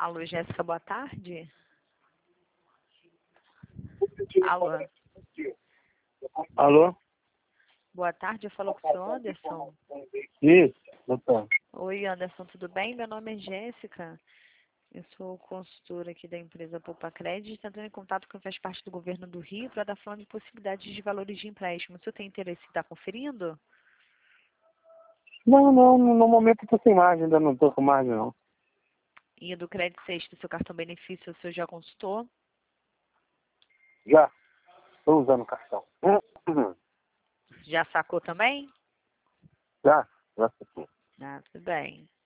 Alô, Jéssica, boa tarde. Alô, Alô? boa tarde, eu falo com o senhor Anderson. Isso, doutor. Oi, Anderson, tudo bem? Meu nome é Jéssica. Eu sou consultora aqui da empresa Poupa Crédito, entrando em contato com quem faz parte do governo do Rio para dar falando de possibilidades de valores de empréstimo. O senhor tem interesse em estar conferindo? Não, no momento eu tô sem margem, ainda não tô com margem, não. E do crédito sexto, seu cartão benefício, o senhor já consultou? Já, tô usando o cartão. Já sacou também? Já sei. Ah, tudo bem.